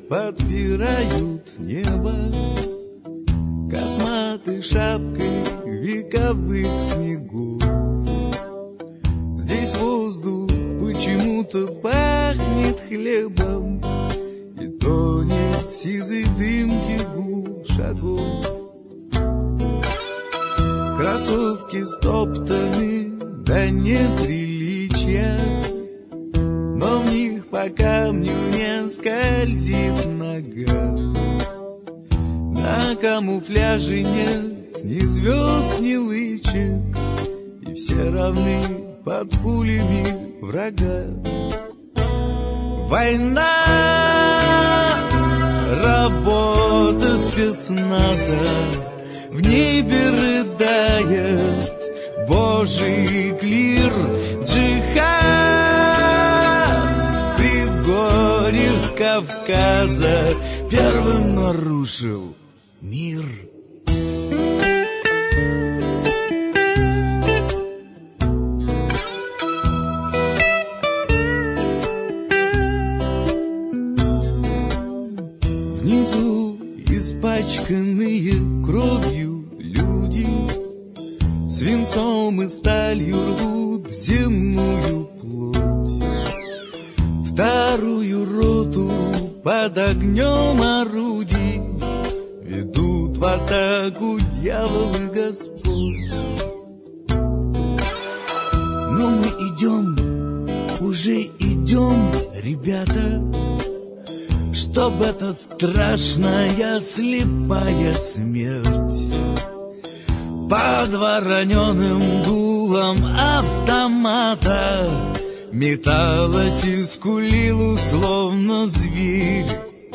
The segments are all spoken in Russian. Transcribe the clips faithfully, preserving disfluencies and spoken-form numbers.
подпирают небо косматой шапкой вековых снегов. Здесь воздух почему-то пахнет хлебом и тонет в сизой дымке гул шагов. Кроссовки стоптаны до неприличия, но в них по камню не скользит нога. На камуфляже нет ни звезд, ни лычек, и все равны под пулями врага. Война, работа спецназа, в небе рыдает Божий клир. Джихад в предгорьях Кавказа первым нарушил мир. Внизу испачканные кровью люди свинцом и сталью рвут земную плоть. Вторую роту под огнем орудий ведут в атаку дьявол и Господь. Но мы идем, уже идем, ребята, чтоб эта страшная слепая смерть под вороненым дулом автомата металась и скулила, словно зверь.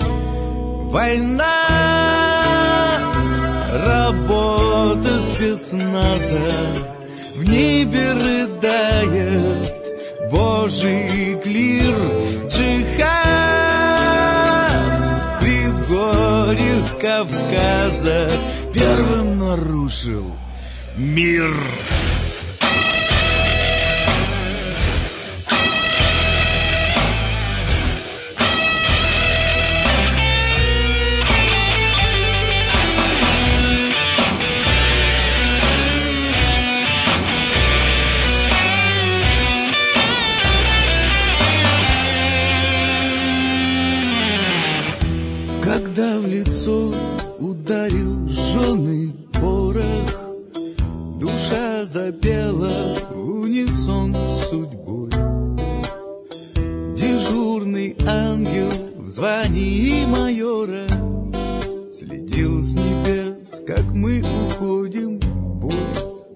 Война, работа спецназа, в небе рыдает Божий клир. Джихад в предгорьях Кавказа первым нарушил мир. Когда в лицо ударил жженый порох, душа запела в унисон с судьбой. Дежурный ангел в звании майора следил с небес, как мы уходим в бой.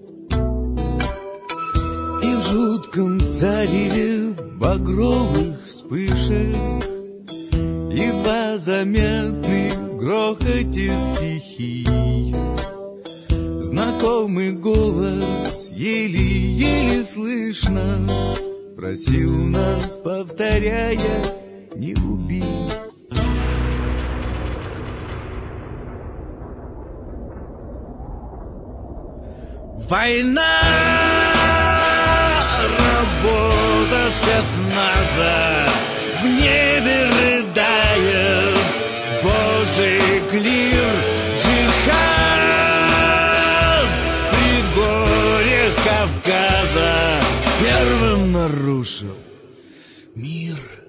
И в жутком зареве багровых вспышек едва заметный в грохоте стихий знакомый голос еле-еле слышно просил нас, повторяя: не убей. Война, работа спецназа, в небе рыдает Божий клир. Джихад в предгорьях Кавказа первым нарушил мир.